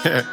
Yeah,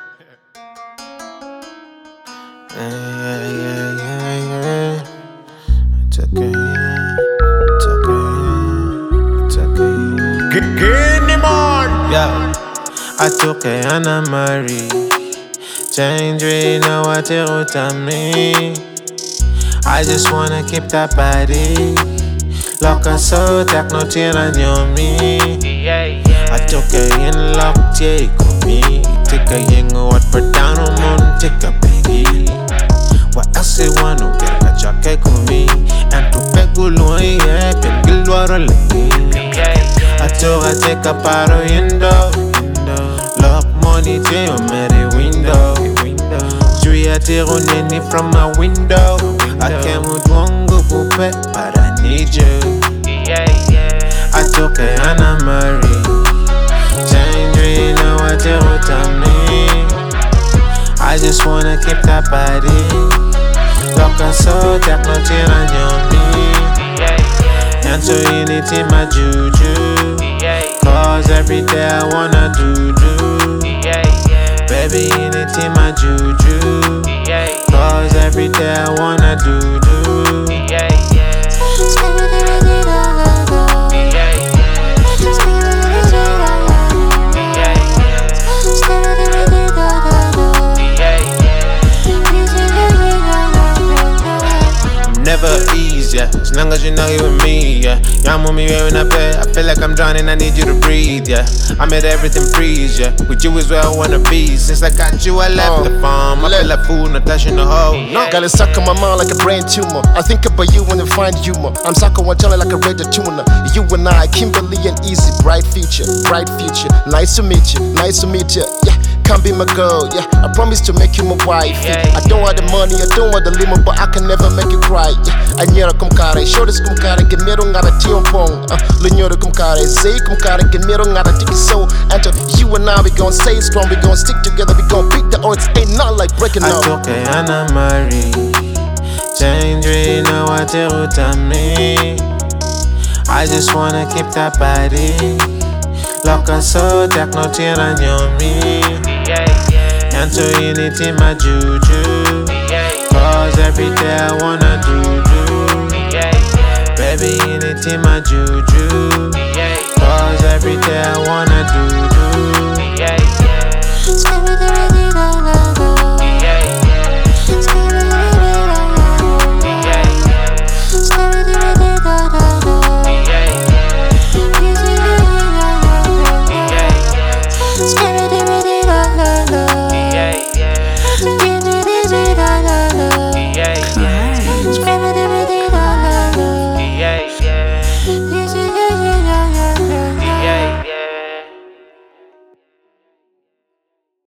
yeah, yeah, yeah. It's okay, it's okay, it's okay. Get him on! Yeah, I took a Anna Marie. Change right now, I tell me. I just wanna keep that body. Lock us so that no tear on your me. I took a in lock, take me. Take a young what for down on moon, take a baby. What else they want to get a jacket with me? And to peg Gulu, yeah, Pegilwara lane. I told I take a part of window. Lock money to your merry window. Julia on any from my window. I can't with one go pet, but I need you. I took a Anna Marie. Change right now, I tell me. I just wanna keep that body. Lock us so that no tear on your me. And so anything my juju. Cause every day I wanna do. Baby, anything my juju. Cause every day I wanna do. Never ease, yeah. As long as you're not here with me, yeah. Y'all want me wearing a bed. I feel like I'm drowning, I need you to breathe, yeah. I made everything freeze, yeah. With you is where I wanna be. Since I got you, I left the farm. I feel like food, not touching the hole. No. Got it stuck in my mind like a brain tumor. I think about you when I find humor. I'm stuck on one channel like a radio tuner. You and I, Kimberly and Easy, bright future, bright future. Nice to meet you, nice to meet you, yeah. Can't be my girl, yeah. I promise to make you my wife. I don't want the money, I don't want the limo, but I can never make you cry. Yeah. Anyera kum kare, shoulders kum kare, get me rung out of timpong. Linyora kum kare, say kum kare, get me rung out of tiki so. And you and I, we gon' stay strong, we gon' stick together, we gon' beat the odds. Ain't not like breaking up. I took a Anna Marie. Change right now, I tell me. I just wanna keep that body. Lock us so that no tear on your me. And so anything my juju. Cause every day I wanna do. Baby, anything my juju. Cause every day I wanna do.